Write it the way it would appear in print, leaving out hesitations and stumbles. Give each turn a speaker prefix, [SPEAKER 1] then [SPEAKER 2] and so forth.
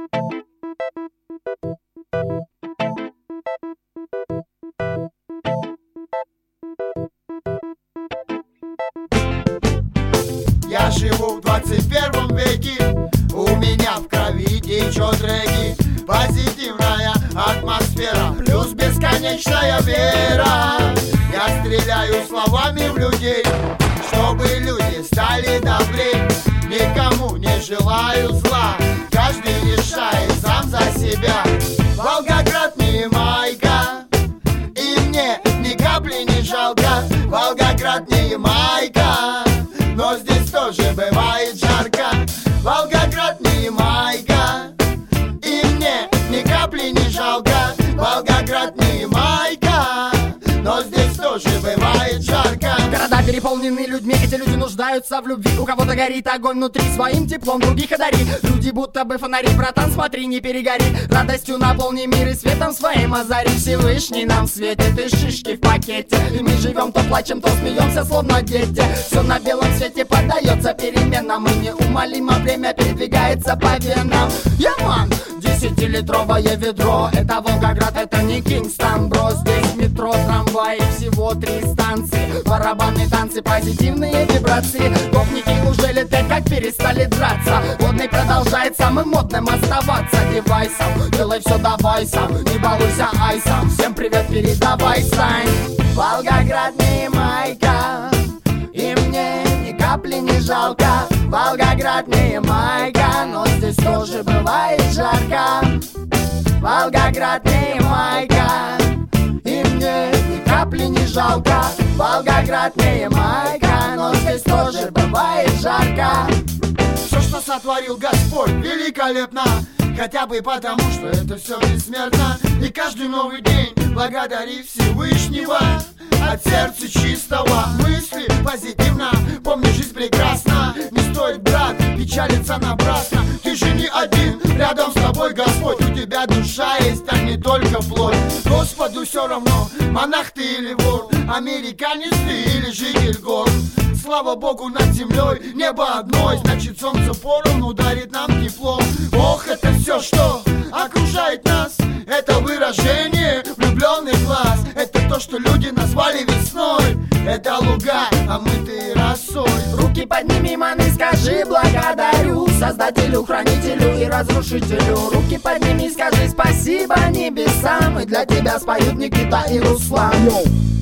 [SPEAKER 1] Я живу в 21 веке, у меня в крови течет регги. Позитивная атмосфера, плюс бесконечная вера. Я стреляю словами в людей, чтобы люди стали добрей. Никому не желаю зла, каждый решает сам за себя. Волгоград не Ямайка, и мне ни капли не жалко. Волгоград не Ямайка, но здесь тоже бывает жарко. Волгоград не Ямайка, и мне ни капли не жалко. Волгоград не Ямайка, но здесь тоже бывает жарко.
[SPEAKER 2] Города переполнены людьми, эти люди нуждаются в любви. У кого-то горит огонь внутри, своим теплом других одари. Люди будто бы фонари, братан, смотри, не перегори. Радостью наполни мир и светом своим озари. Всевышний нам светит и шишки в пакете. И мы живем, то плачем, то смеемся, словно дети. Все на белом свете поддается переменам, и неумолимо время передвигается по венам. Яман, 10-литровое ведро, это Волгоград, это не Кингстон, бро. Здесь метро, трамваи, всего 3 станции. Барабанные танцы, позитивные вибрации. Гопники уже летят, как перестали драться. Модный продолжает самым модным оставаться. Девайсом, делай все давай сам, не балуйся айсом. Всем привет передавай, Сань. Волгоград не Ямайка, и мне ни капли не жалко. Волгоград не Ямайка, но здесь тоже бывает жарко. Волгоград не Ямайка, и мне ни капли не жалко. Волгоград не Ямайка, но здесь тоже бывает жарко.
[SPEAKER 1] Все, что сотворил Господь, великолепно. Хотя бы потому, что это все бессмертно. И каждый новый день благодари Всевышнего. От сердца чистого мысли позитивно. Помни, жизнь прекрасна. Не стоит, брат, печалиться напрасно. Ты же не один, рядом с тобой Господь. У тебя душа есть, а не только плоть. Господу все равно, монах ты или вор, американец ты или житель гор. Слава Богу, над землей небо одно, значит солнце поровну дарит нам тепло. Ох, это все, что окружает нас, это выражение влюбленных глаз. Это то, что люди назвали весной. Это луга, омытые росой.
[SPEAKER 2] Руки подними, маны, скажи благодарю Создателю, хранителю и разрушителю. Руки подними, скажи спасибо небесам. И для тебя споют Никита и Руслан.